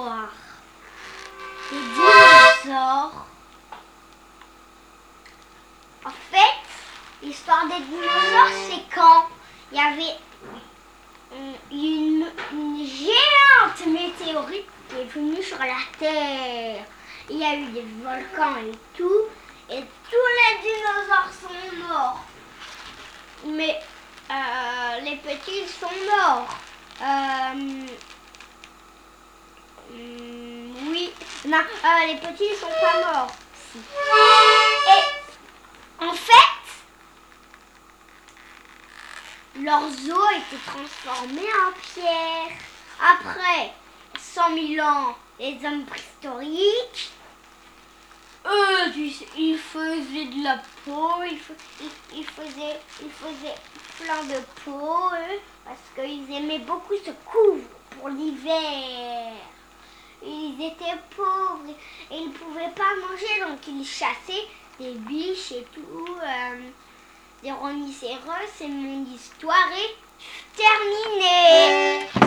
l'histoire des dinosaures. En fait, l'histoire des dinosaures, c'est quand il y avait une géante météorite qui est venue sur la Terre. Il y a eu des volcans et tout, et tous les dinosaures sont morts. Mais les petits ils sont morts. Oui, non, les petits ils sont pas morts. Si. Et en fait, leurs os étaient transformés en pierre. Après 100 000 ans, les hommes préhistoriques, eux, ils faisaient de la peau, ils faisaient plein de peau, eux, parce qu'ils aimaient beaucoup se couvrir pour l'hiver. Ils étaient pauvres et ils ne pouvaient pas manger, donc ils chassaient des biches et tout, des rhinocéros, et mon histoire est terminée.